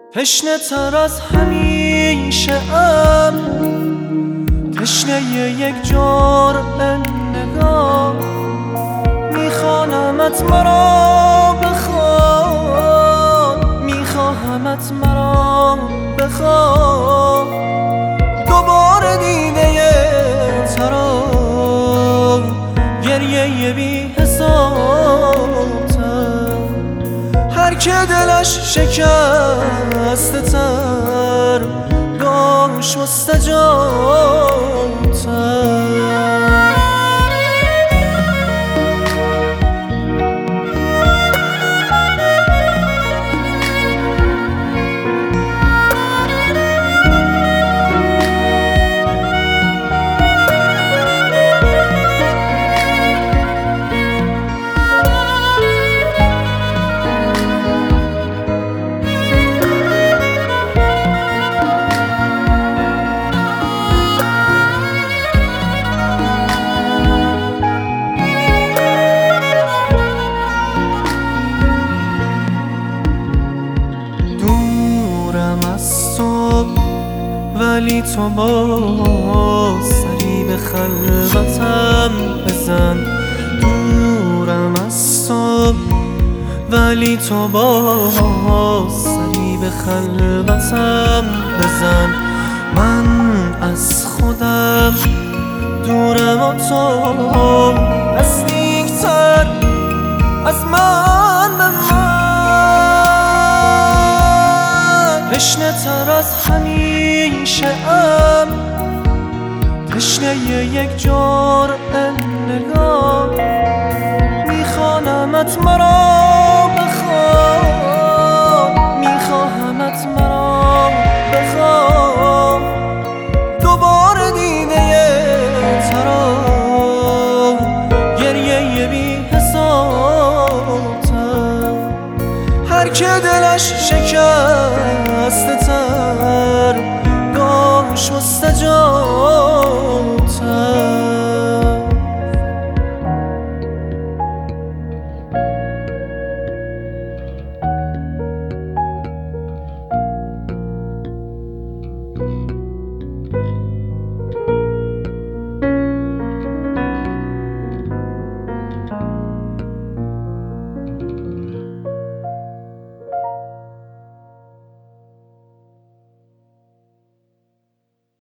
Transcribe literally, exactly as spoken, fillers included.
تشنه تر از همیشه ام، تشنه یک جرعه نگاه. میخوانمت مرا بخوان، میخواهمت مرا بخوان. دوباره دیده ترا گریه بی حساب تر. هر که دلش شکسته تر داش مستجاب تر. ولی تو با سری به خلوتم بزن. دورم از تو ولی تو با سری به خلوتم بزن. من از خودم دورم و تو نزدیک‌تر از من به من. تشنه تر از همیشه ام، تشنه یک جرعه نگاه. میخوانمت مرا بخوان، میخواهمت مرا بخوان. دوباره دیده ترا گریه بی حساب تر. هر که دلش شکسته تر داش مستجاب